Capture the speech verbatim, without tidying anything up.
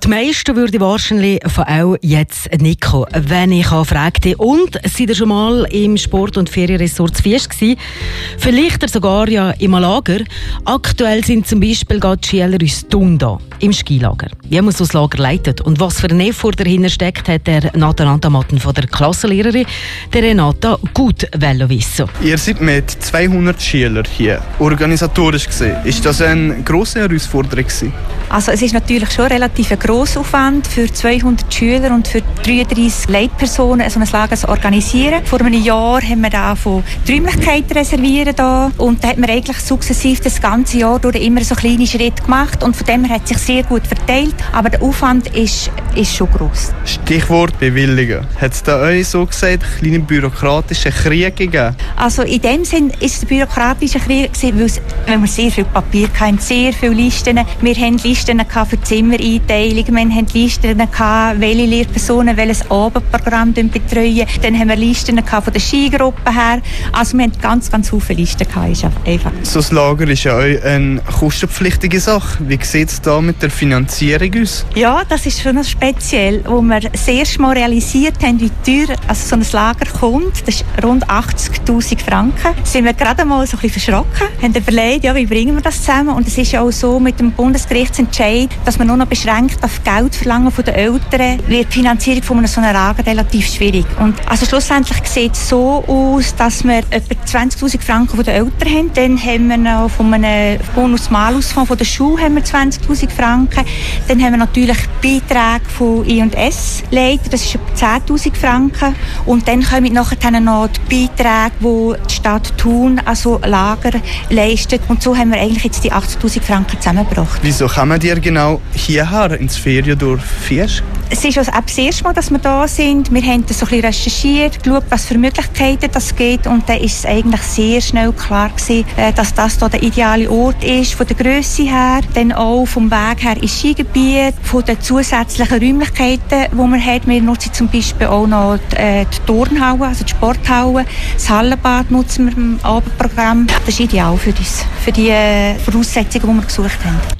die meisten würden wahrscheinlich von auch jetzt nicht kommen, wenn ich fragte. Und seid ihr schon mal im Sport- und Ferienresort Fiest gewesen? Vielleicht sogar ja im Lager. Aktuell sind zum Beispiel gerade die Schüler aus Tunda im Skilager. Wie man so das Lager leitet und was für ein Effort dahinter steckt, hat der Nathan Antamatten von der Klassenlehrerin, der Renata, gut wissen. Ihr seid mit zweihundert Schülern hier organisatorisch gesehen. Ist das eine grosse Herausforderung gewesen? Also es ist natürlich schon relativ ein grosser Aufwand für zweihundert Schüler und für dreiunddreissig Leitpersonen, so ein Lager zu organisieren. Vor einem Jahr haben wir da von die Räumlichkeiten reservieren da und da hat man eigentlich sukzessiv das ganze Jahr durch immer so kleine Schritte gemacht und von dem her hat sich sehr gut verteilt, aber der Aufwand ist, ist schon gross. Stichwort Bewilligen. Hat es da euch so gesagt, einen kleinen bürokratischen Krieg gegeben? Also in dem Sinn ist es ein bürokratischer Krieg gewesen, weil wir sehr viel Papier hatten, sehr viele Listen. Wir hatten Listen für Zimmereinteilung, wir hatten Listen, welche Lehrpersonen welches Abendprogramm betreuen. Dann haben wir Listen von der Skigruppe her. Also wir hatten ganz, ganz viele Listen. Einfach. So ein Lager ist ja auch eine kostenpflichtige Sache. Wie sieht es da mit der Finanzierung aus? Ja, das ist schon speziell, wo wir das erste Mal realisiert haben, wie teuer also so ein Lager kommt. Das ist rund achtzigtausend Franken. Da sind wir gerade mal so ein bisschen verschrocken, haben überlegt, ja, wie bringen wir das zusammen? Und es ist ja auch so mit dem Bundesgerichtsentscheid, dass man nur noch beschränkt auf Geld verlangen von den Eltern, wird die Finanzierung von einem so einem Lager relativ schwierig. Und also schlussendlich sieht es so aus, dass wir etwa zwanzigtausend Franken von den Eltern haben. Dann haben wir noch von einem Bonus-Malus-Fonds von der Schule haben wir zwanzigtausend Franken. Dann haben wir natürlich Beiträge von I und S-Leitern, das ist etwa zehntausend Franken. Und dann kommen nachher noch die Beiträge, die die Stadt Thun, also Lager, leistet. Und so haben wir eigentlich jetzt die achtzigtausend Franken zusammengebracht. Wieso kommen die genau hierher ins Feriendorf Fiest? Es ist also das erste Mal, dass wir da sind. Wir haben das so ein bisschen recherchiert, geschaut, was für Möglichkeiten es gibt. Und dann ist es eigentlich sehr schnell klar gewesen, dass das hier der ideale Ort ist, von der Grösse her, dann auch vom Weg her ins Skigebiet, von den zusätzlichen Räumlichkeiten, die wir haben. Wir nutzen zum Beispiel auch noch die, äh, die Turnhalle, also die Sporthalle. Das Hallenbad nutzen wir im Abendprogramm. Das ist ideal für uns, für die äh, Voraussetzungen, die wir gesucht haben.